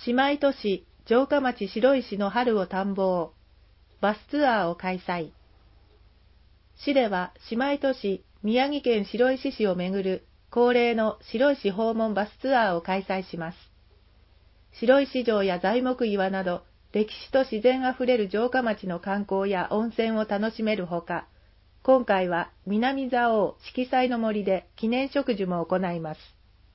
姉妹都市城下町白石の春を探訪、バスツアーを開催。市では姉妹都市宮城県白石市をめぐる恒例の白石訪問バスツアーを開催します。白石城や材木岩など歴史と自然あふれる城下町の観光や温泉を楽しめるほか、今回は南蔵王色彩の森で記念植樹も行います。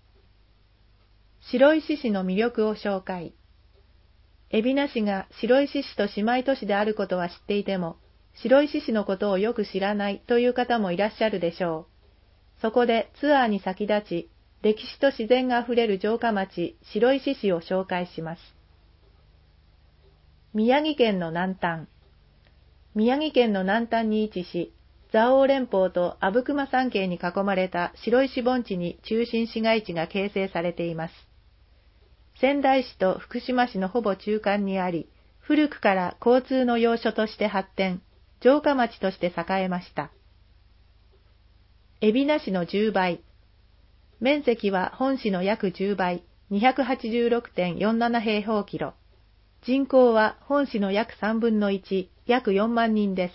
白石市の魅力を紹介。海老名市が白石市と姉妹都市であることは知っていても、白石市のことをよく知らないという方もいらっしゃるでしょう。そこでツアーに先立ち、歴史と自然があふれる城下町白石市を紹介します。宮城県の南端。宮城県の南端に位置し、蔵王連峰と阿武隈山系に囲まれた白石盆地に中心市街地が形成されています。仙台市と福島市のほぼ中間にあり、古くから交通の要所として発展、城下町として栄えました。海老名市の10倍。面積は本市の約10倍、286.47 平方キロ。人口は本市の約3分の1、約4万人です。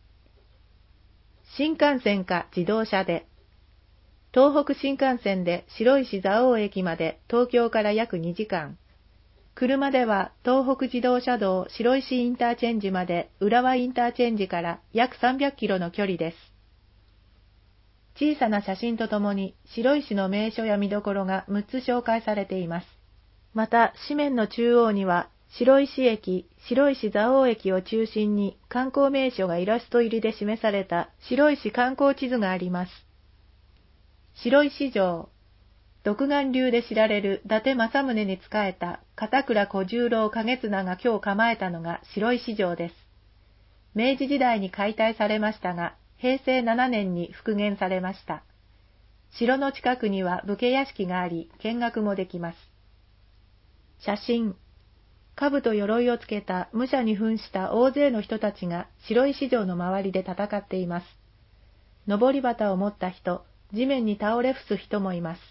新幹線か自動車で。東北新幹線で白石蔵王駅まで東京から約2時間。車では東北自動車道白石インターチェンジまで浦和インターチェンジから約300キロの距離です。小さな写真とともに白石の名所や見どころが6つ紹介されています。また、紙面の中央には白石駅、白石蔵王駅を中心に観光名所がイラスト入りで示された白石観光地図があります。白石城。独眼竜で知られる伊達政宗に仕えた片倉小十郎景綱が今日構えたのが白石城です。明治時代に解体されましたが、平成7年に復元されました。城の近くには武家屋敷があり、見学もできます。写真。兜と鎧をつけた武者に扮した大勢の人たちが白石城の周りで戦っています。登り旗を持った人、地面に倒れ伏す人もいます。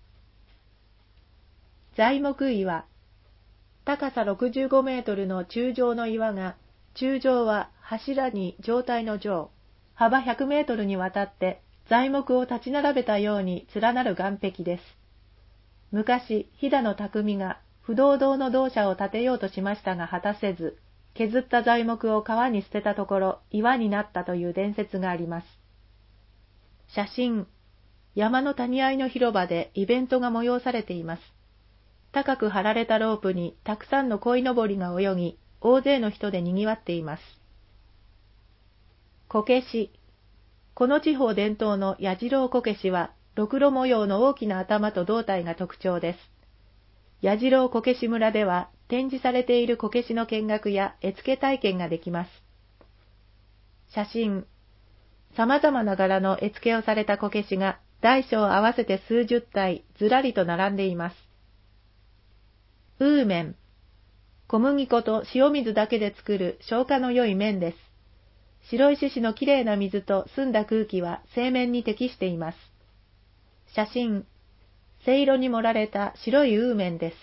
材木岩。高さ65メートルの柱状の岩が、柱状は柱に状態の状、幅100メートルにわたって材木を立ち並べたように連なる岩壁です。昔、飛騨の匠が不動堂の銅舎を建てようとしましたが果たせず、削った材木を川に捨てたところ岩になったという伝説があります。写真。山の谷合の広場でイベントが催されています。高く張られたロープにたくさんの鯉のぼりが泳ぎ、大勢の人で賑わっています。こけし。この地方伝統の矢次こけしは、ろくろ模様の大きな頭と胴体が特徴です。矢次こけし村では、展示されているこけしの見学や絵付け体験ができます。写真。様々な柄の絵付けをされたこけしが、大小合わせて数十体ずらりと並んでいます。ウーメン。小麦粉と塩水だけで作る消化の良い麺です。白石市のきれいな水と澄んだ空気は製麺に適しています。写真。せいろに盛られた白いウーメンです。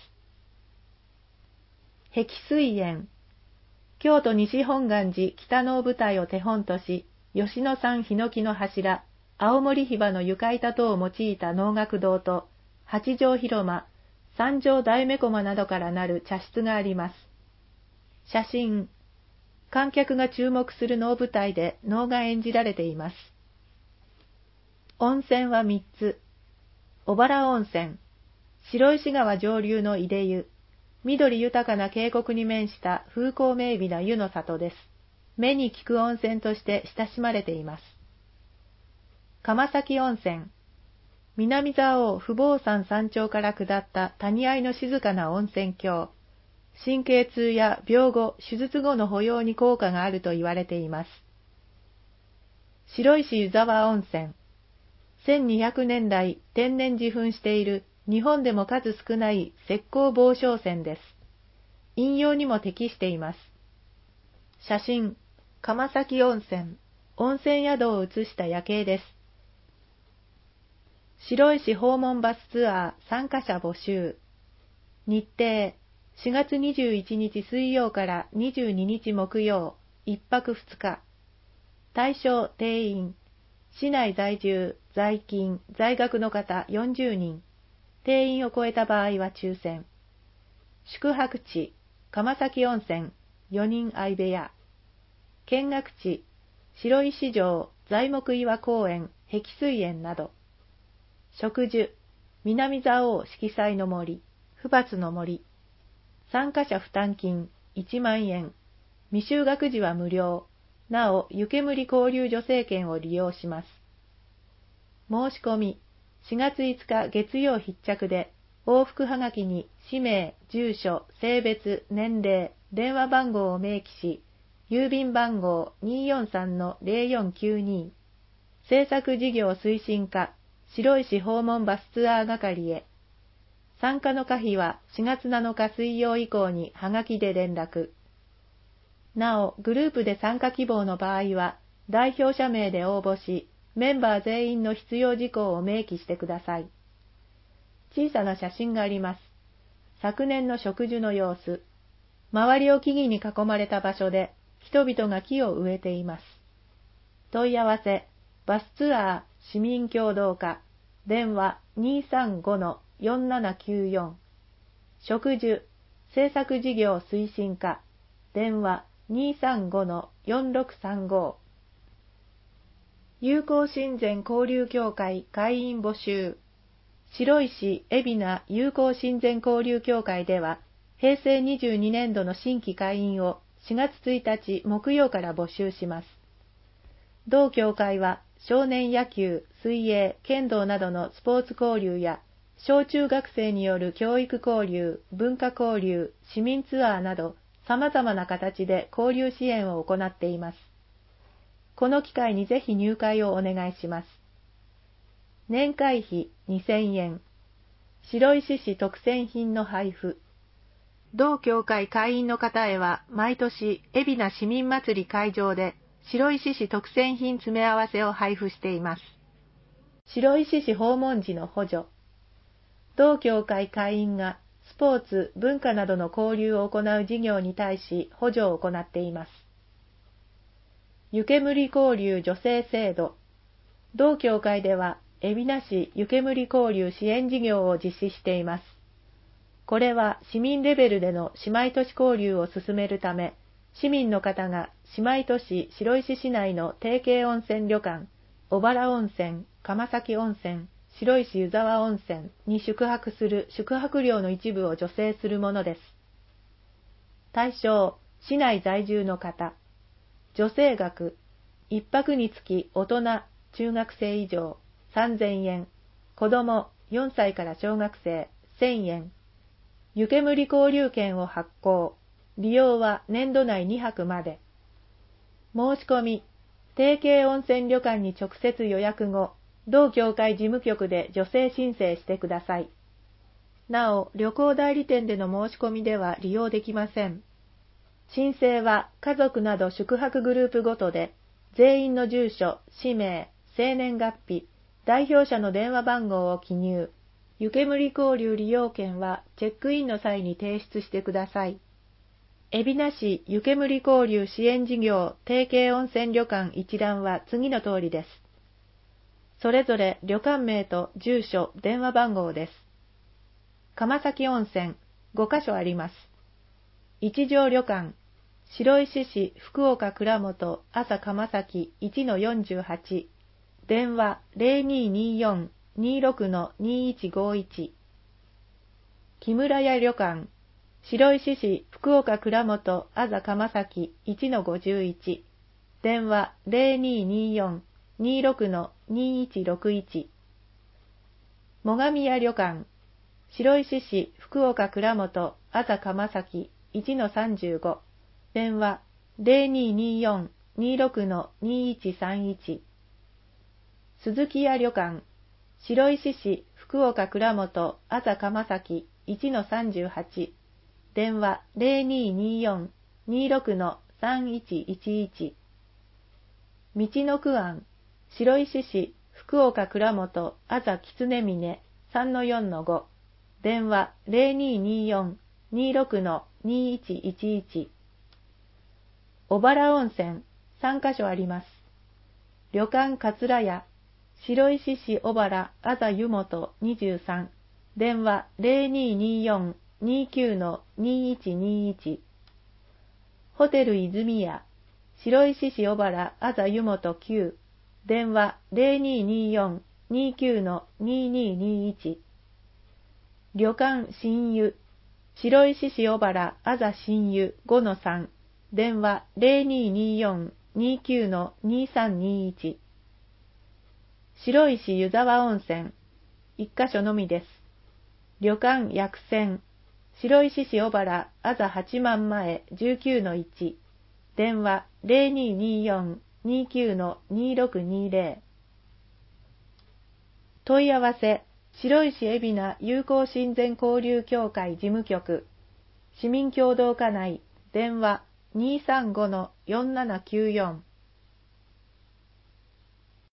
碧水園。京都西本願寺北能舞台を手本とし、吉野山ヒノキの柱、青森ヒバの床板等を用いた能楽堂と、八丈広間、三条大目駒などからなる茶室があります。写真。観客が注目する能舞台で能が演じられています。温泉は3つ。小原温泉。白石川上流の出湯。緑豊かな渓谷に面した風光明媚な湯の里です。目に効く温泉として親しまれています。釜崎温泉。南蔵王不坊山山頂から下った谷合の静かな温泉郷。神経痛や病後、手術後の保養に効果があると言われています。白石湯沢温泉。1200年来天然自噴している日本でも数少ない石膏防潮泉です。飲用にも適しています。写真。釜崎温泉。温泉宿を写した夜景です。白石訪問バスツアー参加者募集。日程。 4月21日水曜から22日木曜、1泊2日。対象定員。市内在住、在勤、在学の方40人。定員を超えた場合は抽選。宿泊地、釜崎温泉、4人相部屋。見学地、白石城、材木岩公園、碧水園など。植樹、南蔵王色彩の森、不罰の森。参加者負担金、1万円。未就学時は無料。なお、湯煙交流助成券を利用します。申し込み、4月5日月曜必着で、往復はがきに氏名、住所、性別、年齢、電話番号を明記し、郵便番号 243-0492、政策事業推進課、白石訪問バスツアー係へ。参加の可否は4月7日水曜以降にはがきで連絡。なお、グループで参加希望の場合は、代表者名で応募し、メンバー全員の必要事項を明記してください。小さな写真があります。昨年の植樹の様子。周りを木々に囲まれた場所で、人々が木を植えています。問い合わせ、バスツアー市民協働課、電話 235-4794。植樹、政策事業推進課、電話 235-4635。友好親善交流協会会員募集。白石海老名友好親善交流協会では、平成22年度の新規会員を4月1日木曜から募集します。同協会は、少年野球、水泳、剣道などのスポーツ交流や、小中学生による教育交流、文化交流、市民ツアーなど、様々な形で交流支援を行っています。この機会にぜひ入会をお願いします。年会費2000円。白石市特選品の配布。同協会会員の方へは、毎年、海老名市民祭り会場で、白石市特選品詰め合わせを配布しています。白石市訪問時の補助。同協会会員が、スポーツ、文化などの交流を行う事業に対し補助を行っています。湯煙交流助成制度。同協会では、海老名市湯煙交流支援事業を実施しています。これは市民レベルでの姉妹都市交流を進めるため、市民の方が姉妹都市白石市内の提携温泉旅館、小原温泉、釜崎温泉、白石湯沢温泉に宿泊する宿泊料の一部を助成するものです。対象、市内在住の方。助成額、1泊につき大人、中学生以上、3000円。子供、4歳から小学生、1000円。湯煙交流券を発行。利用は年度内2泊まで。申し込み、提携温泉旅館に直接予約後、同協会事務局で助成申請してください。なお、旅行代理店での申し込みでは利用できません。申請は家族など宿泊グループごとで、全員の住所、氏名、生年月日、代表者の電話番号を記入。湯煙交流利用券はチェックインの際に提出してください。海老名市湯煙交流支援事業提携温泉旅館一覧は次の通りです。それぞれ旅館名と住所、電話番号です。釜崎温泉5カ所あります。一条旅館、白石市福岡倉本朝釜崎 1-48、電話 0224-26-2151。木村屋旅館、白石市福岡倉本朝釜崎 1-51、電話 0224-26-2161。最上屋旅館、白石市福岡倉本朝釜崎 1-35、電話 0224-26-2131。鈴木屋旅館、白石市福岡倉本朝釜崎 1-38、電話 0224-26-3111。道のく庵、白石市福岡倉本朝狐峰 3-4-5、電話 26-2111。小原温泉、3カ所あります。旅館桂屋、白石市小原あざ湯本23、電話0224-29-2121。ホテル泉屋、白石市小原あざ湯本9、電話0224-29-2221。旅館新湯、白石市小原あざ新湯5-3、電話0224-29-2321。白石湯沢温泉、1カ所のみです。旅館薬泉、白石市小原あざ八幡前19-1、電話0224-29-2620。問い合わせ、白石海老名友好親善交流協会事務局、市民協同課内、電話235-4794。